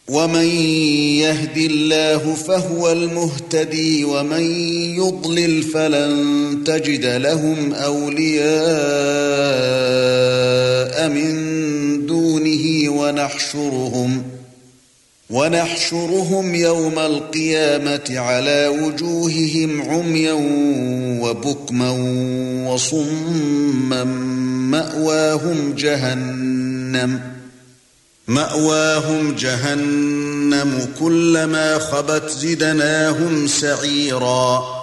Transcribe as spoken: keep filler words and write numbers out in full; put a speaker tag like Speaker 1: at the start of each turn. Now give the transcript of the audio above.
Speaker 1: ومن يهد الله فهو المهتدي ومن يضلل فلن تجد لهم أولياء من دونه ونحشرهم ونحشرهم يوم القيامة على وجوههم عميا وبكما وصما مأواهم جهنم مأواهم جهنم كلما خبت زدناهم سعيرا